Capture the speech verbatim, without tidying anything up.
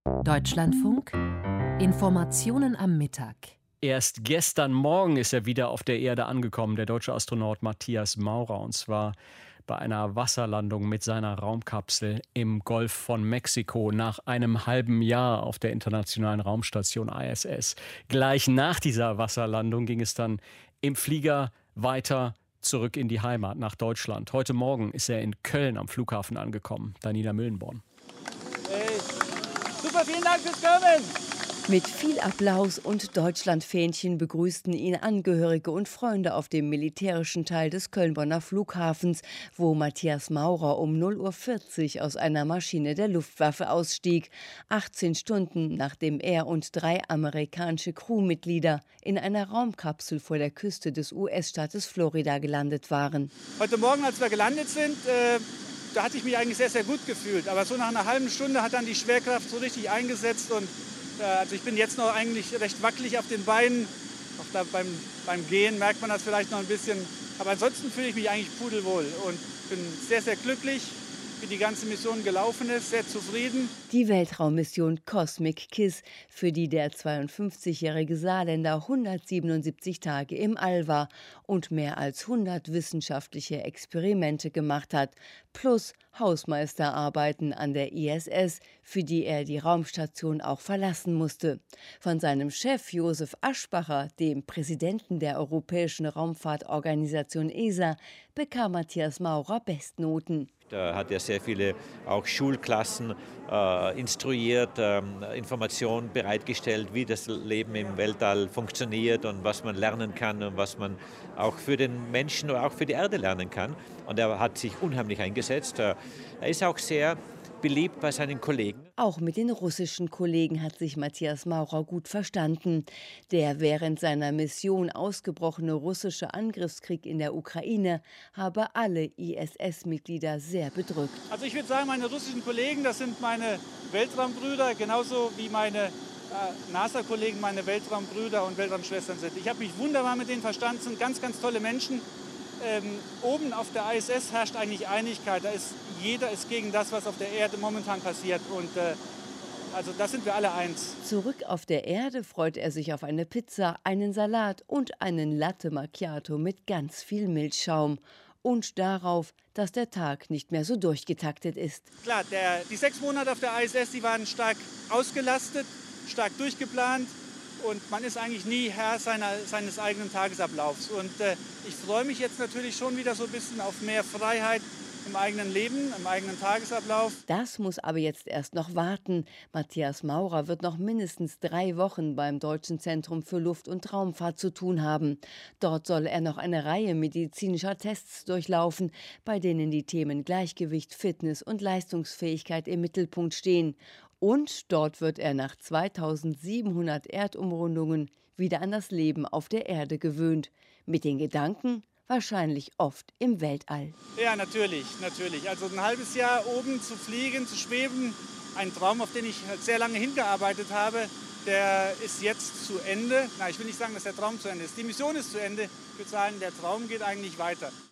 Deutschlandfunk. Informationen am Mittag. Erst gestern Morgen ist er wieder auf der Erde angekommen, der deutsche Astronaut Matthias Maurer, und zwar bei einer Wasserlandung mit seiner Raumkapsel im Golf von Mexiko nach einem halben Jahr auf der Internationalen Raumstation I S S. Gleich nach dieser Wasserlandung ging es dann im Flieger weiter zurück in die Heimat, nach Deutschland. Heute Morgen ist er in Köln am Flughafen angekommen. Daniela Müllenborn. Hey. Super, vielen Dank fürs Kommen! Mit viel Applaus und Deutschlandfähnchen begrüßten ihn Angehörige und Freunde auf dem militärischen Teil des Köln-Bonner Flughafens, wo Matthias Maurer um null Uhr vierzig aus einer Maschine der Luftwaffe ausstieg, achtzehn Stunden nachdem er und drei amerikanische Crewmitglieder in einer Raumkapsel vor der Küste des U S-Staates Florida gelandet waren. Heute Morgen, als wir gelandet sind, äh, da hatte ich mich eigentlich sehr, sehr gut gefühlt. Aber so nach einer halben Stunde hat dann die Schwerkraft so richtig eingesetzt und also ich bin jetzt noch eigentlich recht wackelig auf den Beinen. Auch da beim, beim Gehen merkt man das vielleicht noch ein bisschen. Aber ansonsten fühle ich mich eigentlich pudelwohl und bin sehr, sehr glücklich, wie die ganze Mission gelaufen ist, sehr zufrieden. Die Weltraummission Cosmic Kiss, für die der zweiundfünfzigjährige Saarländer hundertsiebenundsiebzig Tage im All war und mehr als hundert wissenschaftliche Experimente gemacht hat, plus Hausmeisterarbeiten an der I S S, für die er die Raumstation auch verlassen musste. Von seinem Chef Josef Aschbacher, dem Präsidenten der Europäischen Raumfahrtorganisation E S A, bekam Matthias Maurer Bestnoten. Da hat er sehr viele auch Schulklassen äh, instruiert, äh, Informationen bereitgestellt, wie das Leben im Weltall funktioniert und was man lernen kann und was man auch für den Menschen oder auch für die Erde lernen kann. Und er hat sich unheimlich eingesetzt. Er ist auch sehr beliebt bei seinen Kollegen. Auch mit den russischen Kollegen hat sich Matthias Maurer gut verstanden. Der während seiner Mission ausgebrochene russische Angriffskrieg in der Ukraine habe alle I S S-Mitglieder sehr bedrückt. Also ich würde sagen, meine russischen Kollegen, das sind meine Weltraumbrüder, genauso wie meine äh, NASA-Kollegen meine Weltraumbrüder und Weltraumschwestern sind. Ich habe mich wunderbar mit denen verstanden, sind ganz, ganz tolle Menschen. Ähm, oben auf der I S S herrscht eigentlich Einigkeit. Da ist, jeder ist gegen das, was auf der Erde momentan passiert. Und äh, also da sind wir alle eins. Zurück auf der Erde freut er sich auf eine Pizza, einen Salat und einen Latte Macchiato mit ganz viel Milchschaum. Und darauf, dass der Tag nicht mehr so durchgetaktet ist. Klar, der, die sechs Monate auf der I S S, die waren stark ausgelastet, stark durchgeplant. Und man ist eigentlich nie Herr seiner, seines eigenen Tagesablaufs. Und äh, ich freue mich jetzt natürlich schon wieder so ein bisschen auf mehr Freiheit im eigenen Leben, im eigenen Tagesablauf. Das muss aber jetzt erst noch warten. Matthias Maurer wird noch mindestens drei Wochen beim Deutschen Zentrum für Luft- und Raumfahrt zu tun haben. Dort soll er noch eine Reihe medizinischer Tests durchlaufen, bei denen die Themen Gleichgewicht, Fitness und Leistungsfähigkeit im Mittelpunkt stehen. Und dort wird er nach zweitausendsiebenhundert Erdumrundungen wieder an das Leben auf der Erde gewöhnt. Mit den Gedanken wahrscheinlich oft im Weltall. Ja, natürlich, natürlich. Also ein halbes Jahr oben zu fliegen, zu schweben, ein Traum, auf den ich sehr lange hingearbeitet habe, der ist jetzt zu Ende. Na, ich will nicht sagen, dass der Traum zu Ende ist. Die Mission ist zu Ende. Ich würde sagen, der Traum geht eigentlich weiter.